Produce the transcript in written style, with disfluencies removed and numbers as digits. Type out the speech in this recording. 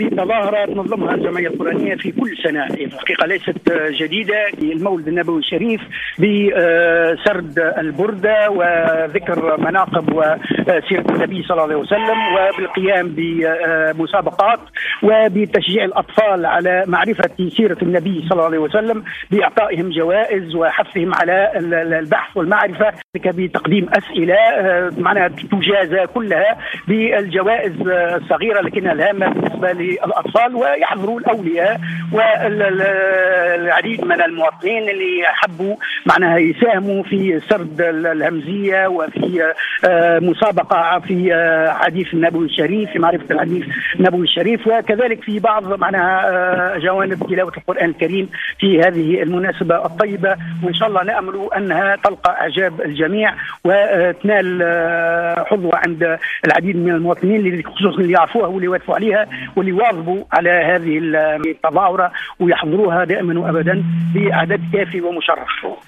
تظاهرة تنظمها الجمعية القرآنية في كل سنة، في الحقيقة ليست جديدة، المولد النبوي الشريف بسرد البردة وذكر مناقب وسيرة النبي صلى الله عليه وسلم، وبالقيام بمسابقات وبتشجيع الأطفال على معرفة سيرة النبي صلى الله عليه وسلم، بإعطائهم جوائز وحثهم على البحث والمعرفة، بتقديم أسئلة معناها تجازى كلها بالجوائز الصغيرة لكنها الهامة بالنسبة للأطفال. ويحضروا الأولياء والعديد من المواطنين اللي حبوا معناها يساهموا في سرد الهمزية وفي مسابقة في حديث النبوي الشريف، في معرفة الحديث النبوي الشريف، وكذلك في بعض معناها جوانب تلاوة القرآن الكريم في هذه المناسبة الطيبة. وإن شاء الله نأمل أنها تلقى إعجاب الجميع وتنال حظوة عند العديد من المواطنين اللي خصوصا اللي يعرفوها واللي يوافقوا عليها واللي يواظبوا على هذه التظاهرة ويحضروها دائما وأبدا بأعداد كافي ومشرف.